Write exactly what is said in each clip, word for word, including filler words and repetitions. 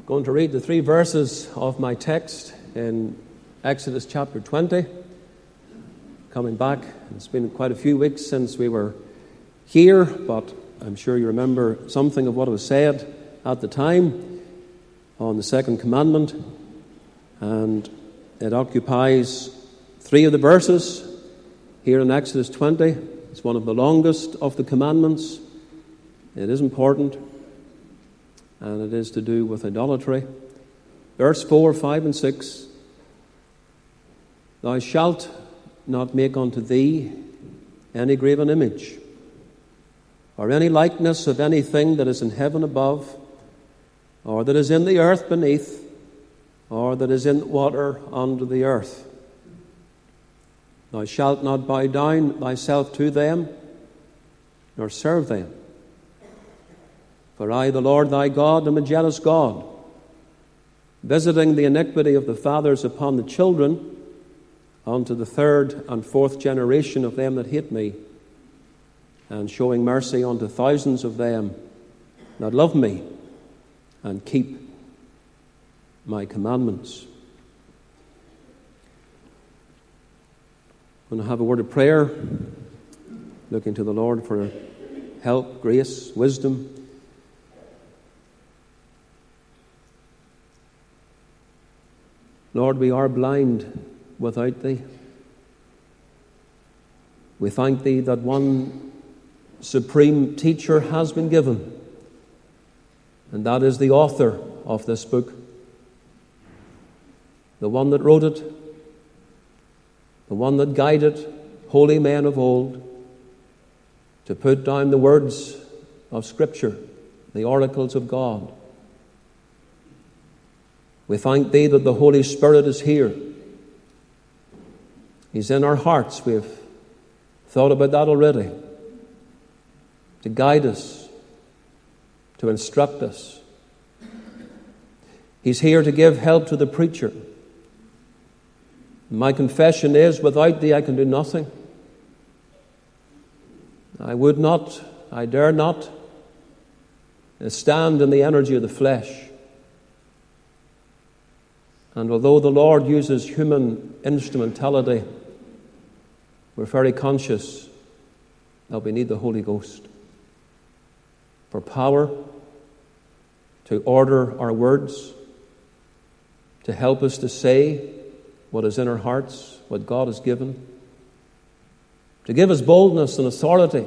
Going to read the three verses of my text in Exodus chapter twenty. Coming back, it's been quite a few weeks since we were here, but I'm sure you remember something of what was said at the time on the second commandment, and it occupies three of the verses here in Exodus twenty. It's one of the longest of the commandments. It is important, and it is to do with idolatry. Verse four, five, and six. Thou shalt not make unto thee any graven image, or any likeness of anything that is in heaven above, or that is in the earth beneath, or that is in the water under the earth. Thou shalt not bow down thyself to them, nor serve them. For I, the Lord thy God, am a jealous God, visiting the iniquity of the fathers upon the children, unto the third and fourth generation of them that hate me, and showing mercy unto thousands of them that love me and keep my commandments. I'm going to have a word of prayer, looking to the Lord for help, grace, wisdom. Lord, we are blind without Thee. We thank Thee that one supreme teacher has been given, and that is the author of this book, the one that wrote it, the one that guided holy men of old to put down the words of Scripture, the oracles of God. We thank Thee that the Holy Spirit is here. He's in our hearts. We have thought about that already. To guide us, to instruct us. He's here to give help to the preacher. My confession is, without Thee I can do nothing. I would not, I dare not stand in the energy of the flesh. And although the Lord uses human instrumentality, we're very conscious that we need the Holy Ghost for power, to order our words, to help us to say what is in our hearts, what God has given, to give us boldness and authority.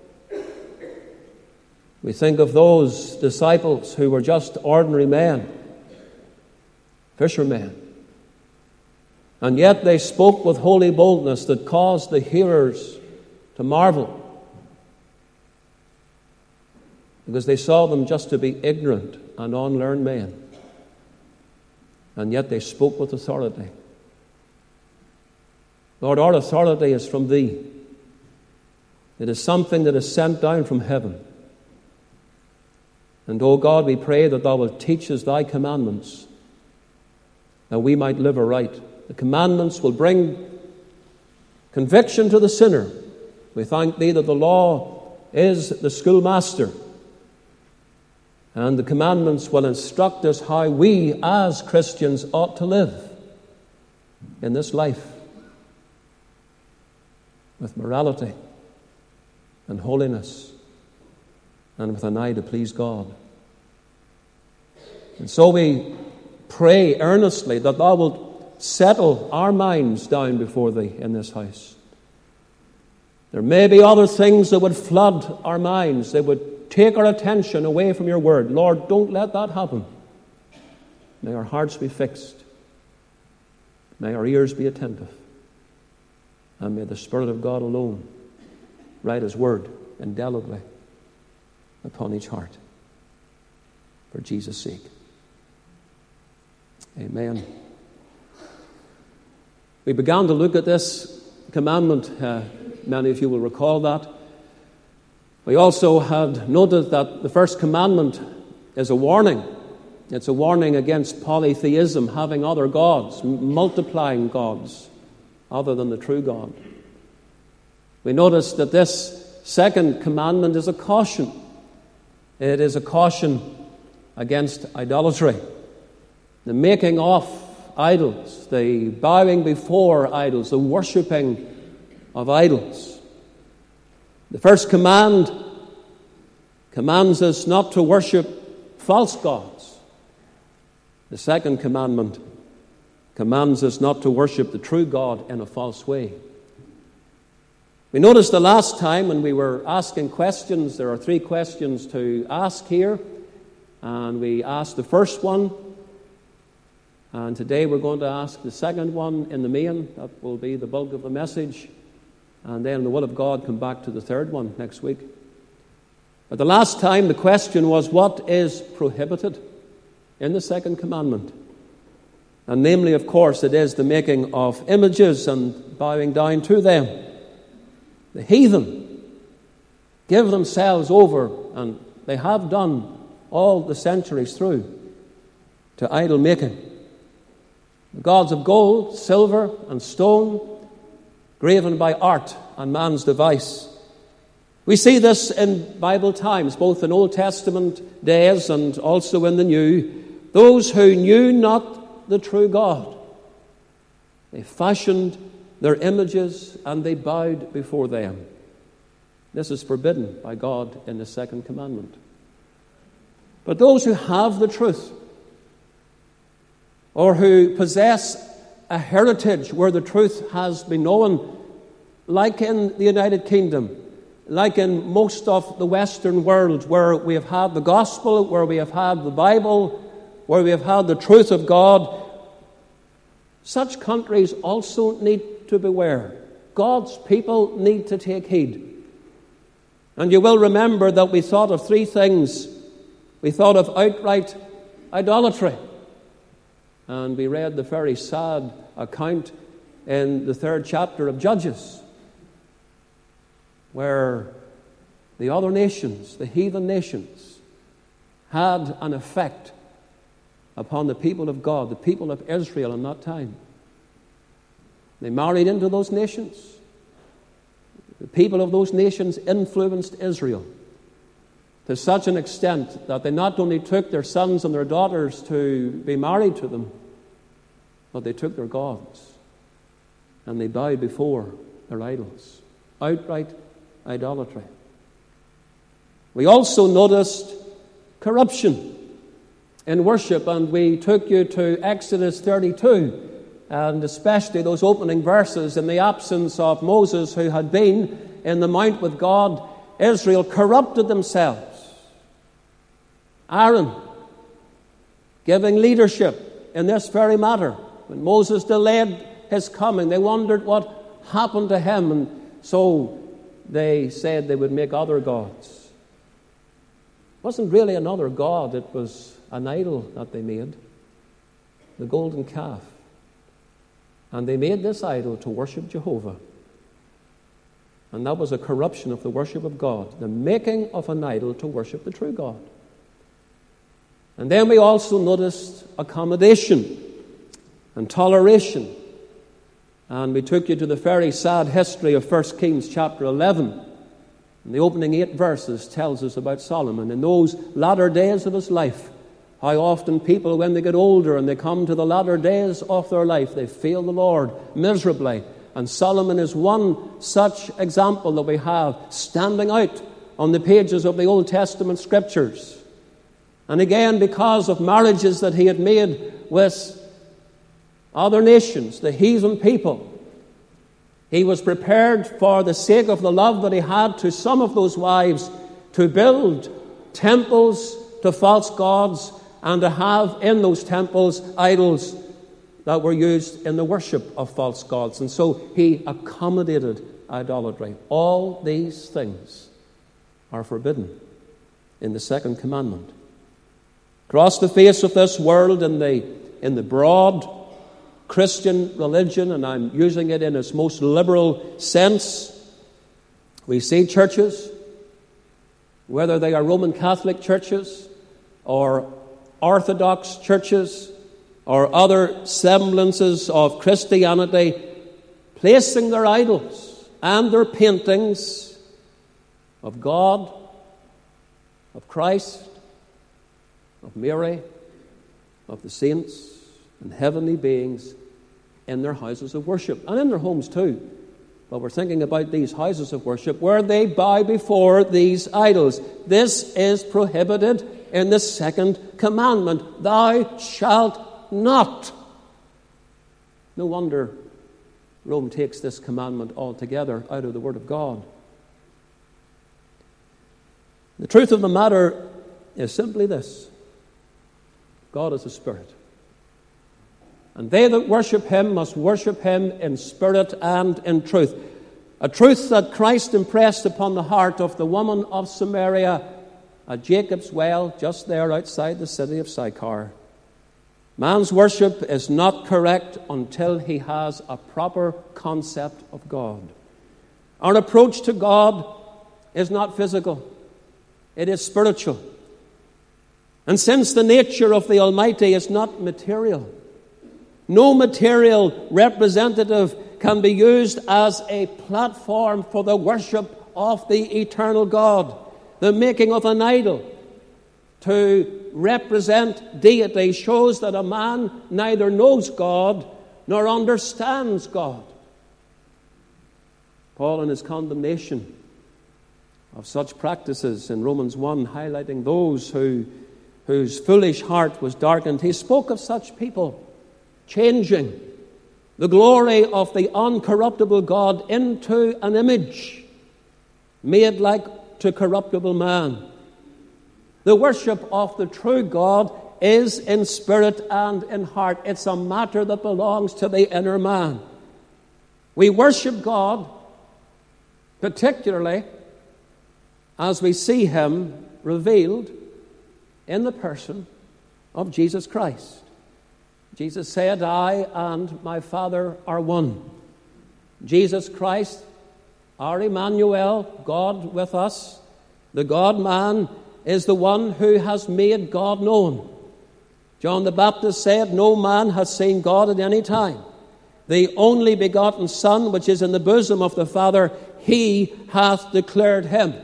We think of those disciples who were just ordinary men, fishermen, and yet they spoke with holy boldness that caused the hearers to marvel, because they saw them just to be ignorant and unlearned men, and yet they spoke with authority. Lord, our authority is from Thee. It is something that is sent down from heaven. And, O God, we pray that Thou wilt teach us Thy commandments, that we might live aright. The commandments will bring conviction to the sinner. We thank Thee that the law is the schoolmaster, and the commandments will instruct us how we as Christians ought to live in this life with morality and holiness and with an eye to please God. And so we pray earnestly that Thou wilt settle our minds down before Thee in this house. There may be other things that would flood our minds, that would take our attention away from Your word. Lord, don't let that happen. May our hearts be fixed. May our ears be attentive. And may the Spirit of God alone write His word indelibly upon each heart. For Jesus' sake. Amen. We began to look at this commandment. Uh, many of you will recall that. We also had noted that the first commandment is a warning. It's a warning against polytheism, having other gods, multiplying gods other than the true God. We noticed that this second commandment is a caution. It is a caution against idolatry. the making of idols, the bowing before idols, the worshipping of idols. The first command commands us not to worship false gods. The second commandment commands us not to worship the true God in a false way. We noticed the last time when we were asking questions, there are three questions to ask here. And we asked the first one. And today we're going to ask the second one in the main. That will be the bulk of the message. And then the will of God come back to the third one next week. But the last time the question was, what is prohibited in the second commandment? And namely, of course, it is the making of images and bowing down to them. The heathen give themselves over, and they have done all the centuries through, to idol making. The gods of gold, silver, and stone, graven by art and man's device. We see this in Bible times, both in Old Testament days and also in the New. Those who knew not the true God, they fashioned their images and they bowed before them. This is forbidden by God in the second commandment. But those who have the truth, or who possess a heritage where the truth has been known, like in the United Kingdom, like in most of the Western world, where we have had the gospel, where we have had the Bible, where we have had the truth of God, such countries also need to beware. God's people need to take heed. And you will remember that we thought of three things. We thought of outright idolatry. And we read the very sad account in the third chapter of Judges, where the other nations, the heathen nations, had an effect upon the people of God, the people of Israel in that time. They married into those nations. The people of those nations influenced Israel to such an extent that they not only took their sons and their daughters to be married to them, but they took their gods and they bowed before their idols. Outright idolatry. We also noticed corruption in worship, and we took you to Exodus thirty-two, and especially those opening verses. In the absence of Moses, who had been in the mount with God, Israel corrupted themselves. Aaron giving leadership in this very matter. When Moses delayed his coming, they wondered what happened to him, and so they said they would make other gods. It wasn't really another god, it was an idol that they made, the golden calf. And they made this idol to worship Jehovah. And that was a corruption of the worship of God, the making of an idol to worship the true God. And then we also noticed accommodation and toleration. And we took you to the very sad history of First Kings chapter eleven. And the opening eight verses tells us about Solomon. In those latter days of his life, how often people, when they get older and they come to the latter days of their life, they fail the Lord miserably. And Solomon is one such example that we have standing out on the pages of the Old Testament Scriptures. And again, because of marriages that he had made with other nations, the heathen people, he was prepared, for the sake of the love that he had to some of those wives, to build temples to false gods and to have in those temples idols that were used in the worship of false gods. And so he accommodated idolatry. All these things are forbidden in the second commandment. Across the face of this world, in the, in the broad Christian religion, and I'm using it in its most liberal sense, we see churches, whether they are Roman Catholic churches or Orthodox churches or other semblances of Christianity, placing their idols and their paintings of God, of Christ, of Mary, of the saints and heavenly beings in their houses of worship, and in their homes too. But we're thinking about these houses of worship where they bow before these idols. This is prohibited in the second commandment. Thou shalt not. No wonder Rome takes this commandment altogether out of the Word of God. The truth of the matter is simply this: God is a spirit, and they that worship him must worship him in spirit and in truth. A truth that Christ impressed upon the heart of the woman of Samaria at Jacob's well, just there outside the city of Sychar. Man's worship is not correct until he has a proper concept of God. Our approach to God is not physical, it is spiritual. And since the nature of the Almighty is not material, no material representative can be used as a platform for the worship of the eternal God. The making of an idol to represent deity shows that a man neither knows God nor understands God. Paul, in his condemnation of such practices in Romans one, highlighting those who, whose foolish heart was darkened, he spoke of such people changing the glory of the uncorruptible God into an image made like to corruptible man. The worship of the true God is in spirit and in heart. It's a matter that belongs to the inner man. We worship God particularly as we see him revealed in the person of Jesus Christ. Jesus said, I and my Father are one. Jesus Christ, our Emmanuel, God with us, the God-man, is the one who has made God known. John the Baptist said, no man has seen God at any time. The only begotten Son, which is in the bosom of the Father, he hath declared him.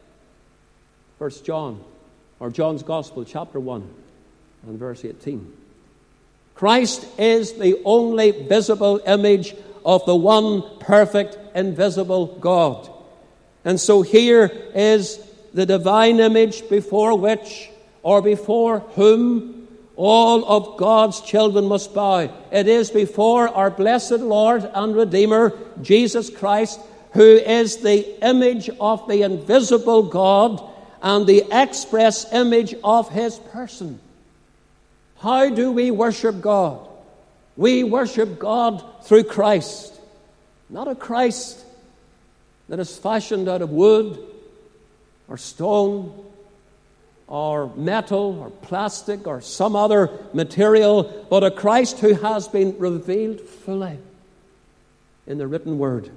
First John, or John's Gospel, chapter one, and verse eighteen. Christ is the only visible image of the one perfect, invisible God. And so here is the divine image before which, or before whom, all of God's children must bow. It is before our blessed Lord and Redeemer, Jesus Christ, who is the image of the invisible God and the express image of his person. How do we worship God? We worship God through Christ. Not a Christ that is fashioned out of wood or stone or metal or plastic or some other material, but a Christ who has been revealed fully in the written word.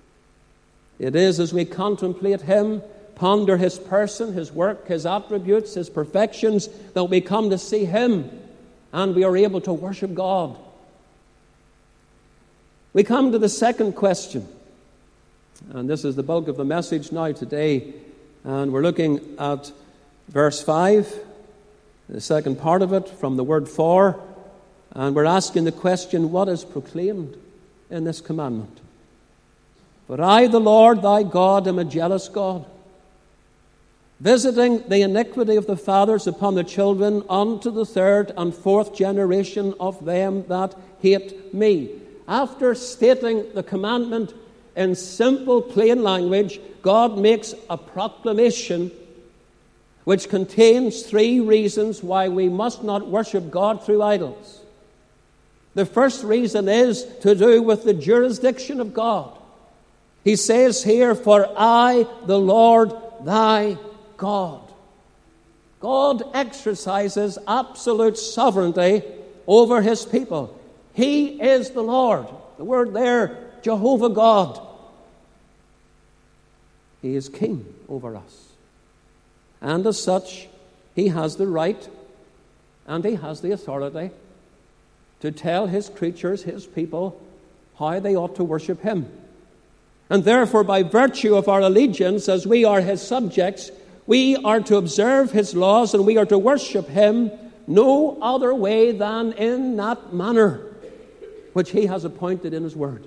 It is as we contemplate him, ponder his person, his work, his attributes, his perfections, that we come to see him and we are able to worship God. We come to the second question, and this is the bulk of the message now today, and we're looking at verse five, the second part of it, from the word for, and we're asking the question, what is proclaimed in this commandment? But I, the Lord thy God, am a jealous God, visiting the iniquity of the fathers upon the children unto the third and fourth generation of them that hate me. After stating the commandment in simple, plain language, God makes a proclamation which contains three reasons why we must not worship God through idols. The first reason is to do with the jurisdiction of God. He says here, for I, the Lord, thy God. God exercises absolute sovereignty over his people. He is the Lord. The word there, Jehovah God. He is king over us. And as such, he has the right and he has the authority to tell his creatures, his people, how they ought to worship him. And therefore, by virtue of our allegiance, as we are his subjects, we are to observe his laws and we are to worship him, no other way than in that manner which he has appointed in his word.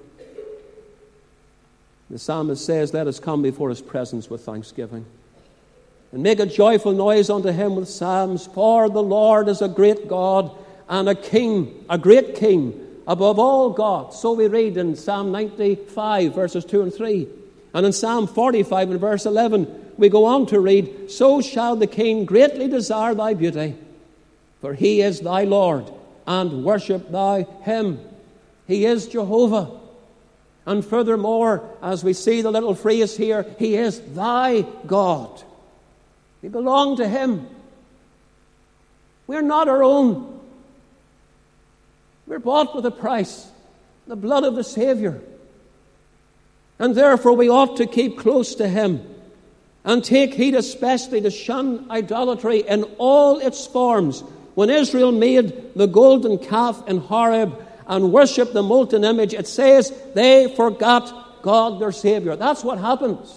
The psalmist says, let us come before his presence with thanksgiving, and make a joyful noise unto him with psalms. For the Lord is a great God and a king, a great king above all gods. So we read in Psalm ninety-five, verses two and three. And in Psalm forty-five and verse eleven, we go on to read, so shall the king greatly desire thy beauty, for he is thy Lord, and worship thou him. He is Jehovah. And furthermore, as we see the little phrase here, he is thy God. We belong to him. We're not our own. We're bought with a price, the blood of the Savior. And therefore we ought to keep close to him and take heed especially to shun idolatry in all its forms. When Israel made the golden calf in Horeb and worshipped the molten image, it says they forgot God their Savior. That's what happens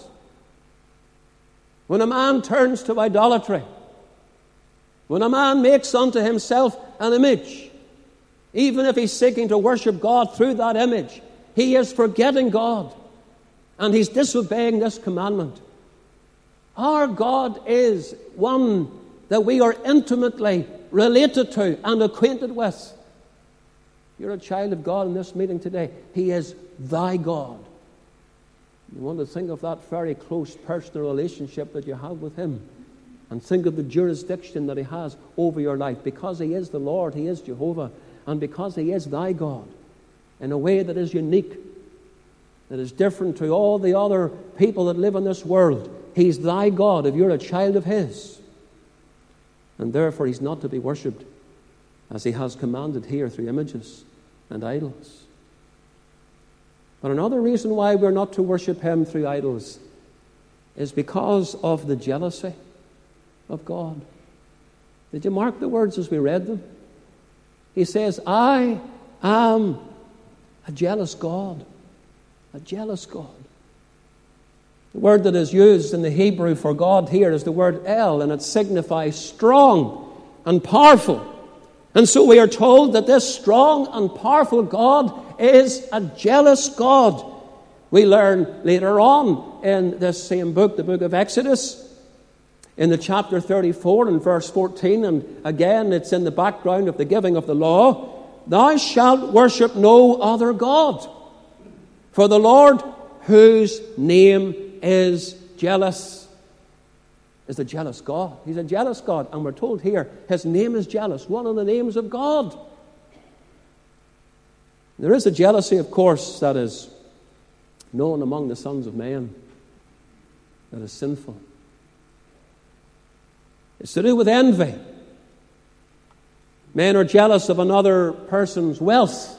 when a man turns to idolatry. When a man makes unto himself an image, even if he's seeking to worship God through that image, he is forgetting God, and he's disobeying this commandment. Our God is one that we are intimately related to and acquainted with. You're a child of God in this meeting today. He is thy God. You want to think of that very close personal relationship that you have with him, and think of the jurisdiction that he has over your life, because he is the Lord, he is Jehovah, and because he is thy God in a way that is unique, that is different to all the other people that live in this world. He's thy God if you're a child of his. And therefore he's not to be worshipped as he has commanded here through images and idols. But another reason why we're not to worship him through idols is because of the jealousy of God. Did you mark the words as we read them? He says, I am a jealous God. A jealous God. The word that is used in the Hebrew for God here is the word El, and it signifies strong and powerful. And so we are told that this strong and powerful God is a jealous God. We learn later on in this same book, the book of Exodus, in the chapter thirty-four and verse fourteen, and again it's in the background of the giving of the law, thou shalt worship no other God, for the Lord, whose name is jealous, is a jealous God. He's a jealous God, and we're told here his name is jealous, one of the names of God. There is a jealousy, of course, that is known among the sons of men, that is sinful. It's to do with envy. Men are jealous of another person's wealth.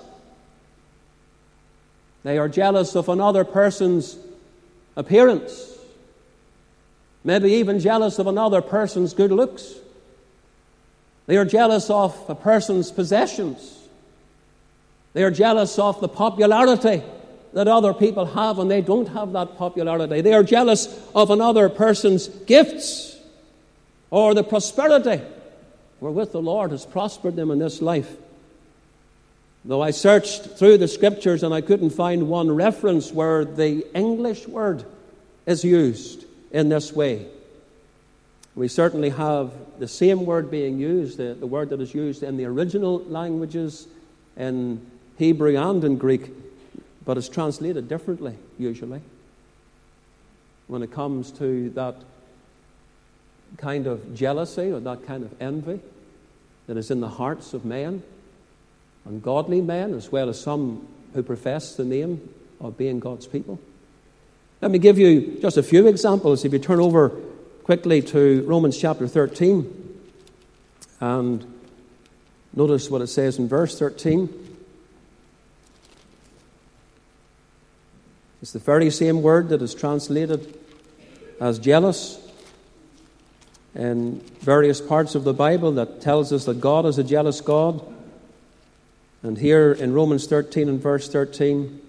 They are jealous of another person's appearance. Maybe even jealous of another person's good looks. They are jealous of a person's possessions. They are jealous of the popularity that other people have, and they don't have that popularity. They are jealous of another person's gifts or the prosperity wherewith the Lord has prospered them in this life. Though I searched through the scriptures and I couldn't find one reference where the English word is used in this way. We certainly have the same word being used, the, the word that is used in the original languages in Hebrew and in Greek, but it's translated differently usually when it comes to that kind of jealousy or that kind of envy that is in the hearts of men, ungodly men, as well as some who profess the name of being God's people. Let me give you just a few examples. If you turn over quickly to Romans chapter thirteen and notice what it says in verse thirteen. It's the very same word that is translated as jealous in various parts of the Bible that tells us that God is a jealous God. And here in Romans thirteen and verse thirteen,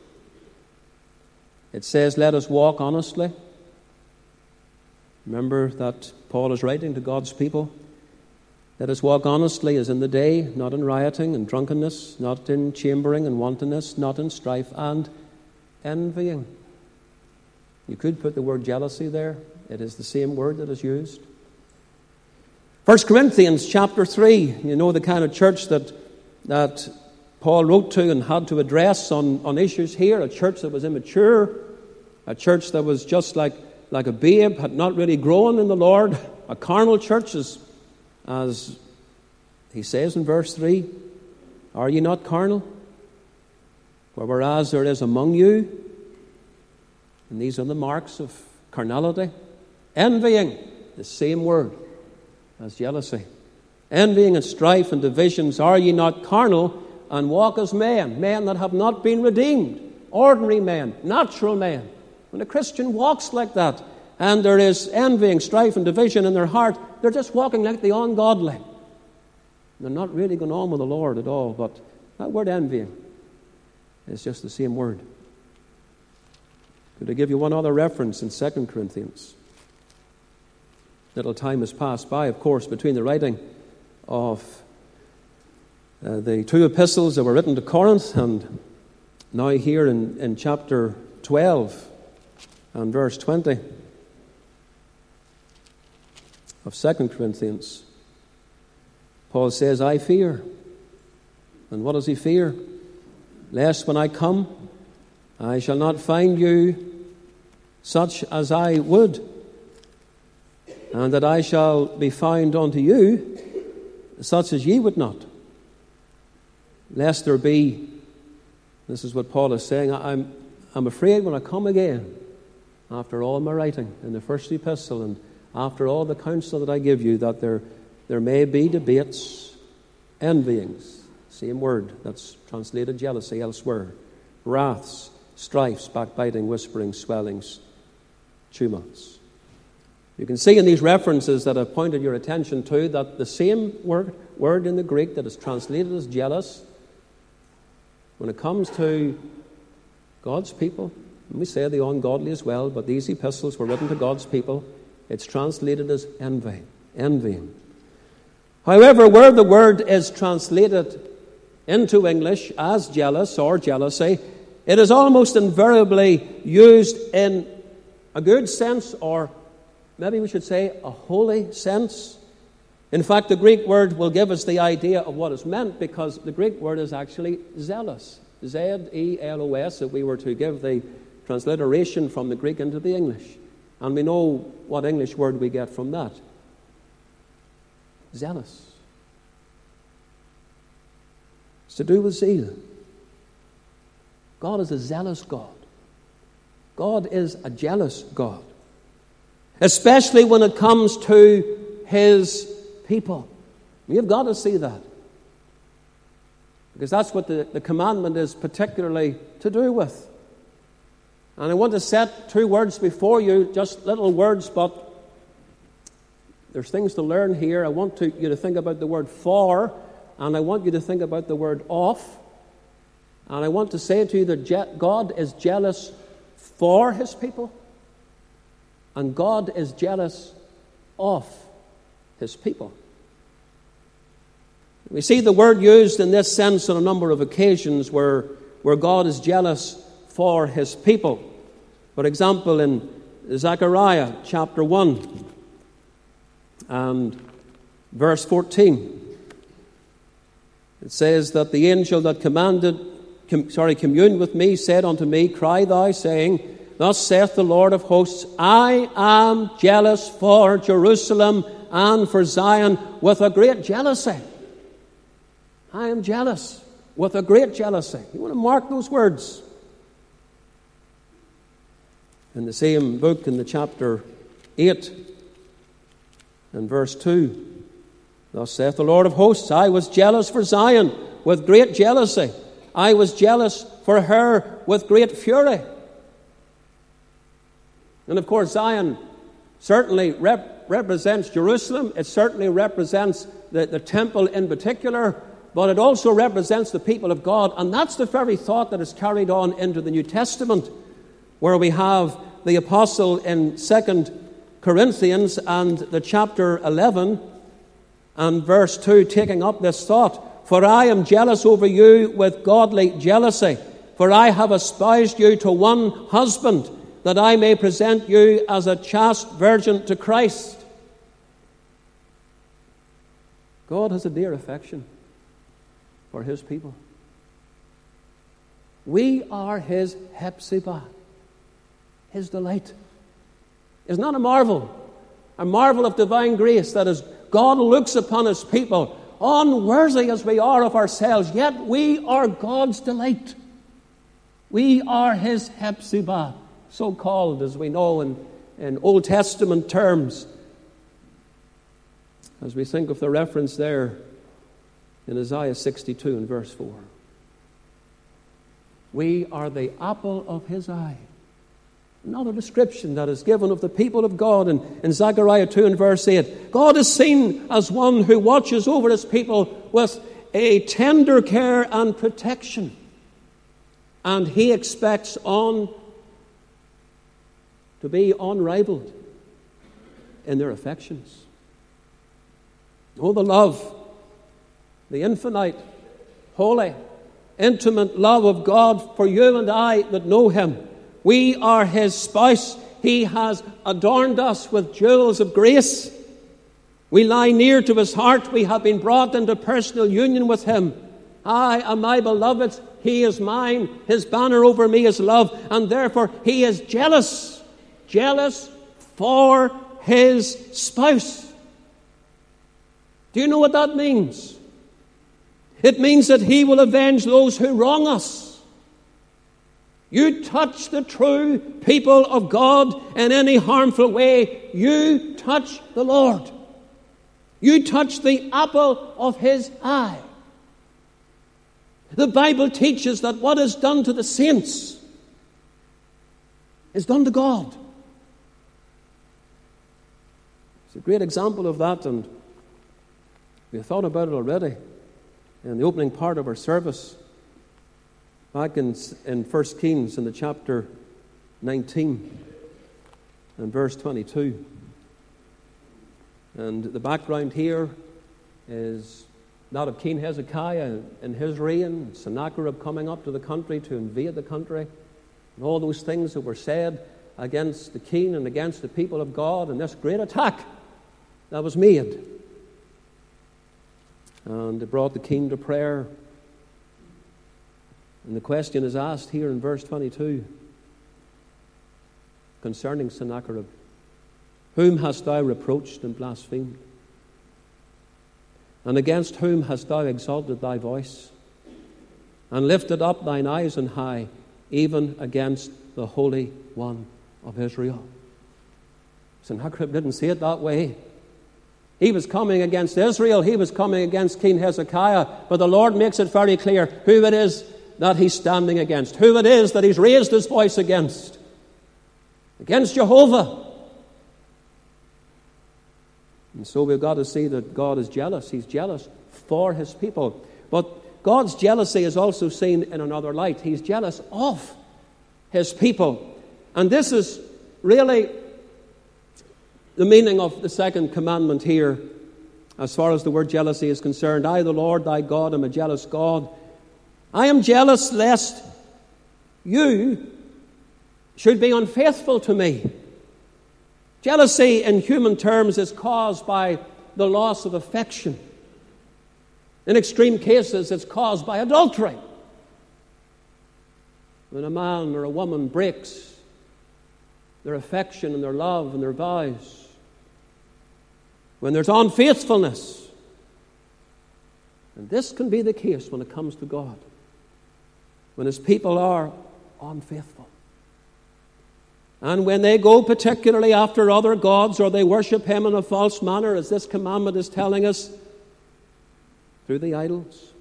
it says, let us walk honestly. Remember that Paul is writing to God's people. Let us walk honestly as in the day, not in rioting and drunkenness, not in chambering and wantonness, not in strife and envying. You could put the word jealousy there. It is the same word that is used. First Corinthians chapter three, you know the kind of church that that Paul wrote to and had to address on, on issues here, a church that was immature, a church that was just like, like a babe, had not really grown in the Lord, a carnal church, as, as he says in verse three, are ye not carnal? For whereas there is among you, and these are the marks of carnality, envying, the same word as jealousy. Envying and strife and divisions, are ye not carnal, and walk as men, men that have not been redeemed, ordinary men, natural men. When a Christian walks like that, and there is envying, strife, and division in their heart, they're just walking like the ungodly. They're not really going on with the Lord at all, but that word envying is just the same word. Could I give you one other reference in Second Corinthians? Little time has passed by, of course, between the writing of uh, the two epistles that were written to Corinth and now here in, in chapter twelve and verse twenty of Second Corinthians. Paul says, I fear. And what does he fear? Lest when I come, I shall not find you such as I would, and that I shall be found unto you such as ye would not. Lest there be, this is what Paul is saying, I'm, I'm afraid when I come again, after all my writing in the first epistle and after all the counsel that I give you, that there, there may be debates, envyings, same word that's translated jealousy elsewhere, wraths, strifes, backbiting, whisperings, swellings, tumults. You can see in these references that I've pointed your attention to that the same word, word in the Greek that is translated as jealous, when it comes to God's people, and we say the ungodly as well, but these epistles were written to God's people, it's translated as envy, envying. However, where the word is translated into English as jealous or jealousy, it is almost invariably used in a good sense, or maybe we should say a holy sense. In fact, the Greek word will give us the idea of what is meant, because the Greek word is actually zealous. Z E L O S, if we were to give the transliteration from the Greek into the English. And we know what English word we get from that. Zealous. It's to do with zeal. God is a zealous God. God is a jealous God. Especially when it comes to His people. You've got to see that. Because that's what the, the commandment is particularly to do with. And I want to set two words before you, just little words, but there's things to learn here. I want to, you to think about the word for, and I want you to think about the word of. And I want to say to you that je- God is jealous for His people, and God is jealous of His people. We see the word used in this sense on a number of occasions where, where God is jealous for His people. For example, in Zechariah chapter one and verse fourteen, it says that the angel that commanded, com, sorry, communed with me said unto me, Cry thou, saying, Thus saith the Lord of hosts, I am jealous for Jerusalem and for Zion with a great jealousy. I am jealous with a great jealousy. You want to mark those words? In the same book, in the chapter eight and verse two, Thus saith the Lord of hosts, I was jealous for Zion with great jealousy. I was jealous for her with great fury. And of course, Zion certainly rep- represents Jerusalem. It certainly represents the, the temple in particular. But it also represents the people of God. And that's the very thought that is carried on into the New Testament, where we have the apostle in Second Corinthians and the chapter eleven And verse two, taking up this thought, for I am jealous over you with godly jealousy, for I have espoused you to one husband, that I may present you as a chaste virgin to Christ. God has a dear affection for his people. We are his Hepzibah, his delight. Is not a marvel, a marvel of divine grace, that as God looks upon his people, unworthy as we are of ourselves, yet we are God's delight. We are his Hepzibah, so called, as we know in, in Old Testament terms, as we think of the reference there in Isaiah sixty-two and verse four. We are the apple of his eye. Another description that is given of the people of God in, in Zechariah two and verse eight. God is seen as one who watches over his people with a tender care and protection. And he expects on to be unrivaled in their affections. Oh, the love, the infinite, holy, intimate love of God for you and I that know him. We are his spouse. He has adorned us with jewels of grace. We lie near to his heart. We have been brought into personal union with him. I am my beloved's. He is mine. His banner over me is love. And therefore he is jealous. Jealous for his spouse. Do you know what that means? It means that he will avenge those who wrong us. You touch the true people of God in any harmful way, you touch the Lord. You touch the apple of his eye. The Bible teaches that what is done to the saints is done to God. It's a great example of that, and we thought about it already in the opening part of our service. Back in, in First Kings, in the chapter nineteen and verse twenty-two. And the background here is that of King Hezekiah in his reign, Sennacherib coming up to the country to invade the country, and all those things that were said against the king and against the people of God, and this great attack that was made. And it brought the king to prayer. And the question is asked here in verse twenty-two concerning Sennacherib. Whom hast thou reproached and blasphemed? And against whom hast thou exalted thy voice? And lifted up thine eyes on high, even against the Holy One of Israel. Sennacherib didn't say it that way. He was coming against Israel. He was coming against King Hezekiah. But the Lord makes it very clear who it is that he's standing against, who it is that he's raised his voice against. Against Jehovah. And so we've got to see that God is jealous. He's jealous for his people. But God's jealousy is also seen in another light. He's jealous of his people. And this is really the meaning of the second commandment here, as far as the word jealousy is concerned. I, the Lord thy God, am a jealous God. I am jealous lest you should be unfaithful to me. Jealousy in human terms is caused by the loss of affection. In extreme cases, it's caused by adultery. When a man or a woman breaks their affection and their love and their vows, when there's unfaithfulness, and this can be the case when it comes to God, when his people are unfaithful. And when they go particularly after other gods, or they worship him in a false manner, as this commandment is telling us, through the idols,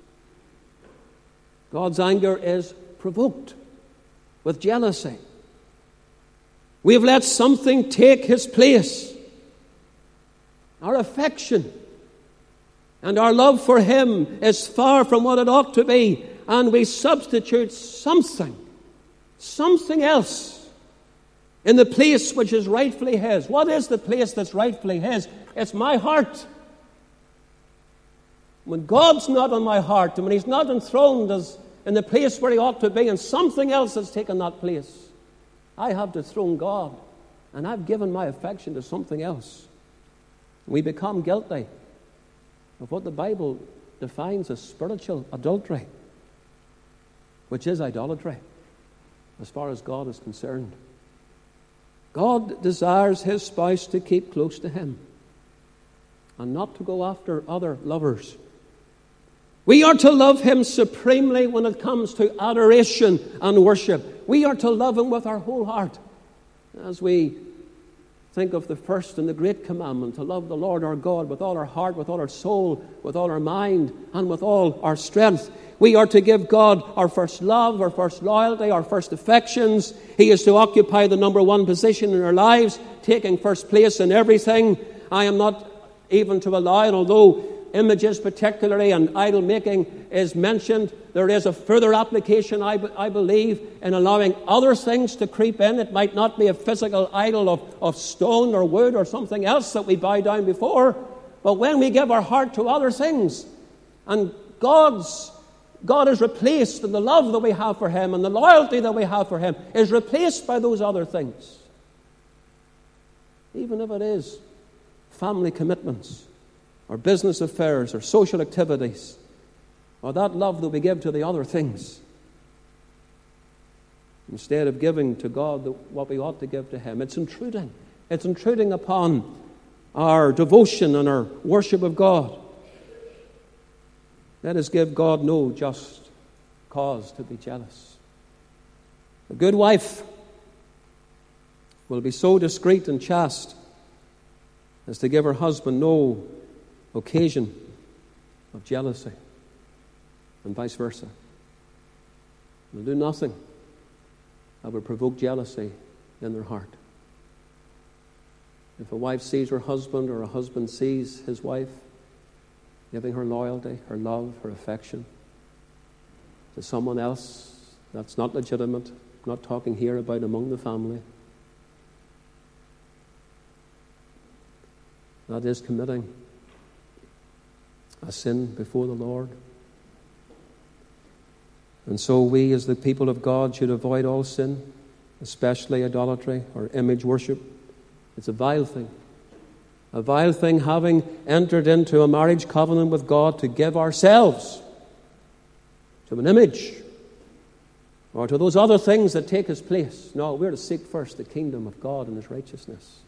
God's anger is provoked with jealousy. We have let something take his place. Our affection and our love for him is far from what it ought to be, and we substitute something, something else in the place which is rightfully his. What is the place that's rightfully his? It's my heart. when God's not on my heart, and when He's not enthroned as in the place where He ought to be, and something else has taken that place, I have dethroned God, and I've given my affection to something else. We become guilty of what the Bible defines as spiritual adultery, which is idolatry, as far as God is concerned. God desires His spouse to keep close to Him and not to go after other lovers. We are to love Him supremely when it comes to adoration and worship. We are to love Him with our whole heart. As we think of the first and the great commandment, to love the Lord our God with all our heart, with all our soul, with all our mind, and with all our strength. We are to give God our first love, our first loyalty, our first affections. He is to occupy the number one position in our lives, taking first place in everything. I am not even to allow, and although images particularly and idol making is mentioned, there is a further application, I, be, I believe, in allowing other things to creep in. It might not be a physical idol of, of stone or wood or something else that we bow down before, but when we give our heart to other things, and God's God is replaced, and the love that we have for Him and the loyalty that we have for Him is replaced by those other things. Even if it is family commitments, or business affairs, or social activities, or that love that we give to the other things, instead of giving to God the, what we ought to give to Him. It's intruding. It's intruding upon our devotion and our worship of God. Let us give God no just cause to be jealous. A good wife will be so discreet and chaste as to give her husband no occasion of jealousy, and vice versa. Will do nothing that would provoke jealousy in their heart. If a wife sees her husband, or a husband sees his wife giving her loyalty, her love, her affection to someone else that's not legitimate, I'm not talking here about among the family, that is committing a sin before the Lord. And so we, as the people of God, should avoid all sin, especially idolatry or image worship. It's a vile thing. A vile thing, having entered into a marriage covenant with God, to give ourselves to an image or to those other things that take His place. No, we're to seek first the kingdom of God and His righteousness.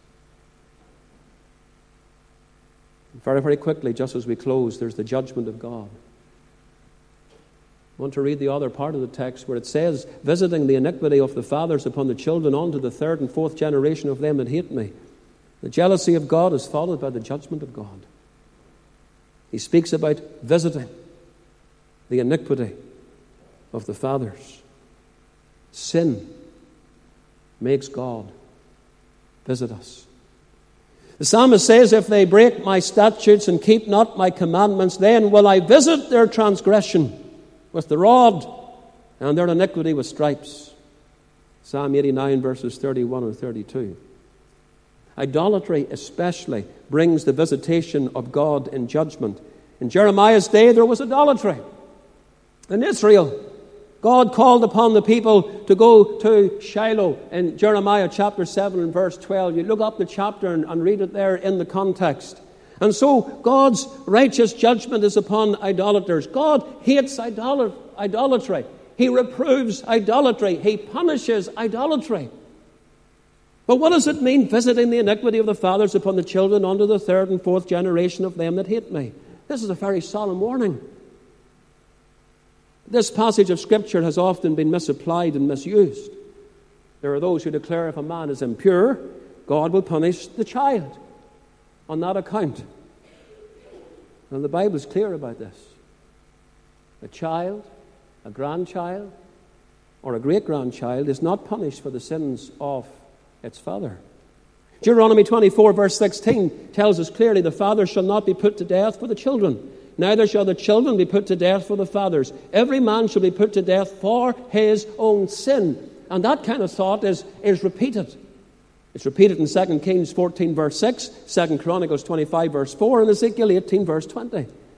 Very, very quickly, just as we close, there's the judgment of God. I want to read the other part of the text where it says, visiting the iniquity of the fathers upon the children unto the third and fourth generation of them that hate me. The jealousy of God is followed by the judgment of God. He speaks about visiting the iniquity of the fathers. Sin makes God visit us. The psalmist says, if they break my statutes and keep not my commandments, then will I visit their transgression with the rod and their iniquity with stripes. Psalm eighty-nine, verses thirty-one and thirty-two. Idolatry especially brings the visitation of God in judgment. In Jeremiah's day, there was idolatry. In Israel, God called upon the people to go to Shiloh in Jeremiah chapter seven and verse twelve. You look up the chapter and, and read it there in the context. And so God's righteous judgment is upon idolaters. God hates idol- idolatry. He reproves idolatry. He punishes idolatry. But what does it mean, visiting the iniquity of the fathers upon the children unto the third and fourth generation of them that hate me? This is a very solemn warning. This passage of Scripture has often been misapplied and misused. There are those who declare if a man is impure, God will punish the child on that account. And the Bible is clear about this. A child, a grandchild, or a great-grandchild is not punished for the sins of its father. Deuteronomy twenty-four, verse sixteen tells us clearly, the father shall not be put to death for the children, neither shall the children be put to death for the fathers. Every man shall be put to death for his own sin. And that kind of thought is, is repeated. It's repeated in Second Kings fourteen, verse six, Second Chronicles twenty-five, verse four, and Ezekiel eighteen, verse twenty.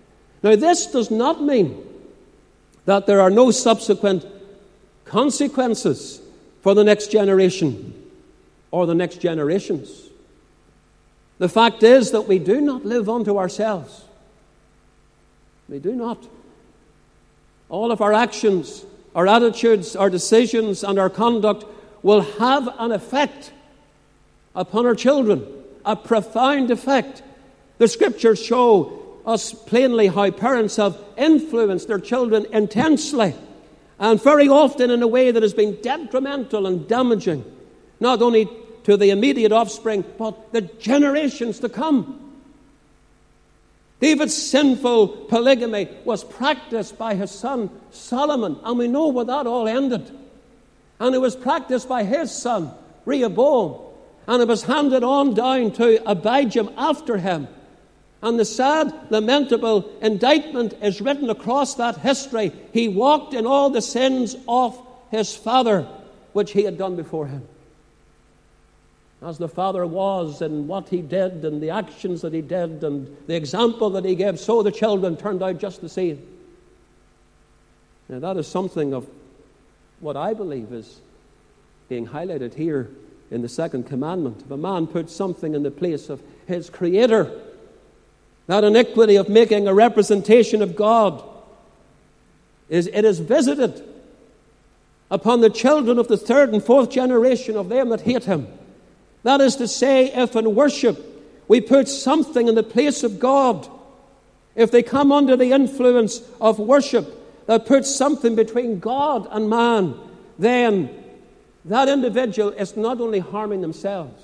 Now, this does not mean that there are no subsequent consequences for the next generation or the next generations. The fact is that we do not live unto ourselves. We do not. All of our actions, our attitudes, our decisions, and our conduct will have an effect upon our children, a profound effect. The Scriptures show us plainly how parents have influenced their children intensely, and very often in a way that has been detrimental and damaging, not only to the immediate offspring, but the generations to come. David's sinful polygamy was practiced by his son Solomon, and we know where that all ended. And it was practiced by his son Rehoboam, and it was handed on down to Abijam after him. And the sad, lamentable indictment is written across that history. He walked in all the sins of his father, which he had done before him. As the father was in what he did and the actions that he did and the example that he gave, so the children turned out just the same. Now that is something of what I believe is being highlighted here in the second commandment. If a man puts something in the place of his Creator, that iniquity of making a representation of God, is it is visited upon the children of the third and fourth generation of them that hate him. That is to say, if in worship we put something in the place of God, if they come under the influence of worship that puts something between God and man, then that individual is not only harming themselves,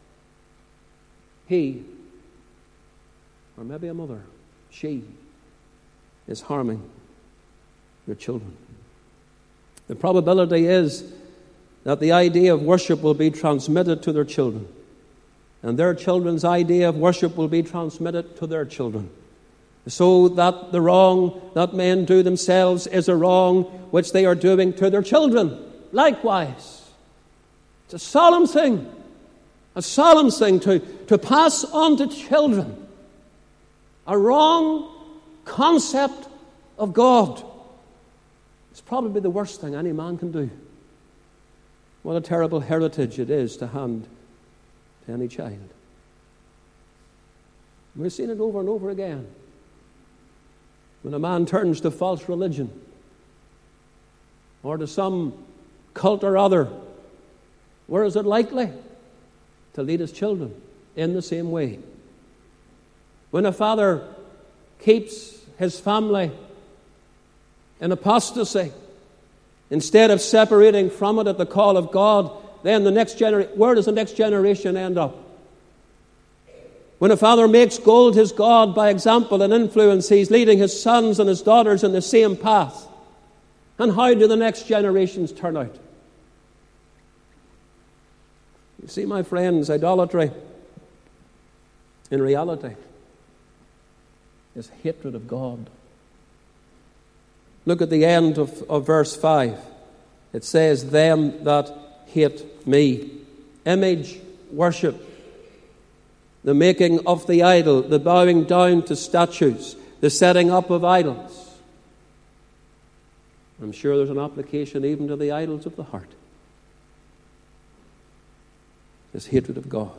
he, or maybe a mother, she, is harming their children. The probability is that the idea of worship will be transmitted to their children, and their children's idea of worship will be transmitted to their children, so that the wrong that men do themselves is a wrong which they are doing to their children. Likewise, it's a solemn thing, a solemn thing to, to pass on to children a wrong concept of God. It's probably the worst thing any man can do. What a terrible heritage it is to hand to any child. We've seen it over and over again. When a man turns to false religion or to some cult or other, where is it likely to lead his children? In the same way. When a father keeps his family in apostasy, instead of separating from it at the call of God, then the next generation, where does the next generation end up? When a father makes gold his God by example and influence, he's leading his sons and his daughters in the same path. And how do the next generations turn out? You see, my friends, idolatry, in reality, is hatred of God. Look at the end of, of verse five. It says, them that hate me. Image worship. The making of the idol. The bowing down to statues. The setting up of idols. I'm sure there's an application even to the idols of the heart. This hatred of God.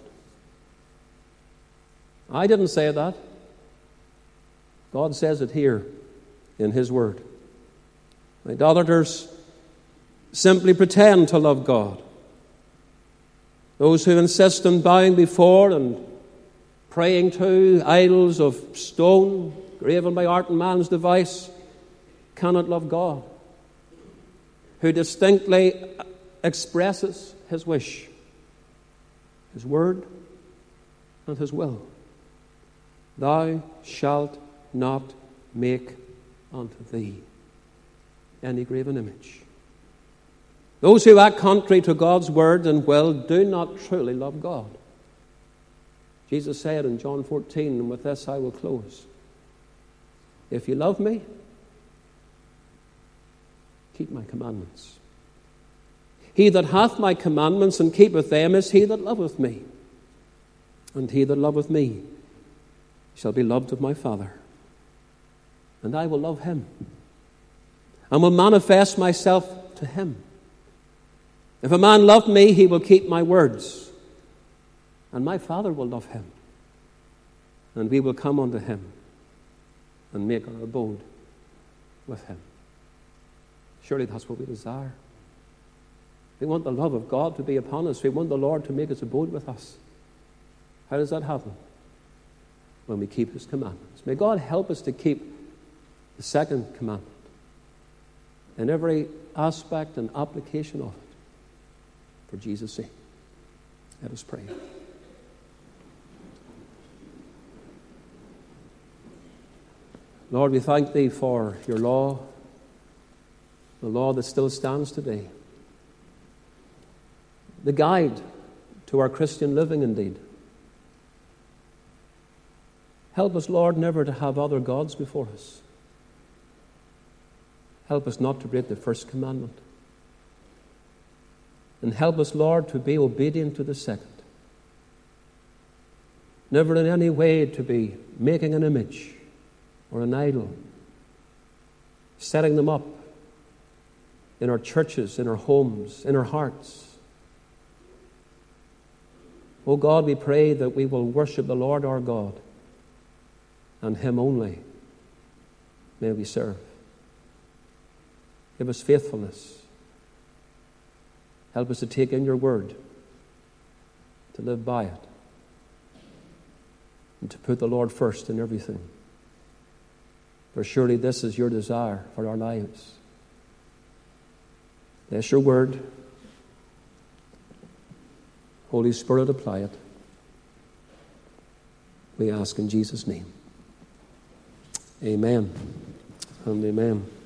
I didn't say that. God says it here in His Word. Idolaters simply pretend to love God. Those who insist on bowing before and praying to idols of stone, graven by art and man's device, cannot love God, who distinctly expresses His wish, His word, and His will. Thou shalt not make unto thee any graven image. Those who act contrary to God's word and will do not truly love God. Jesus said in John fourteen, and with this I will close, if you love me, keep my commandments. He that hath my commandments and keepeth them is he that loveth me. And he that loveth me shall be loved of my Father. and I will love him, and will manifest myself to him. If a man love me, he will keep my words, and my Father will love him, and we will come unto him and make our abode with him. Surely that's what we desire. We want the love of God to be upon us. We want the Lord to make his abode with us. How does that happen? When we keep his commandments. May God help us to keep the second commandment in every aspect and application of it, for Jesus' sake. Let us pray. Lord, we thank thee for your law, the law that still stands today, the guide to our Christian living indeed. Help us, Lord, never to have other gods before us. Help us not to break the first commandment. And help us, Lord, to be obedient to the second. Never in any way to be making an image or an idol, setting them up in our churches, in our homes, in our hearts. Oh God, we pray that we will worship the Lord our God, and him only may we serve. Give us faithfulness. Help us to take in your word, to live by it, and to put the Lord first in everything. For surely this is your desire for our lives. Bless your word. Holy Spirit, apply it. We ask in Jesus' name. Amen and amen.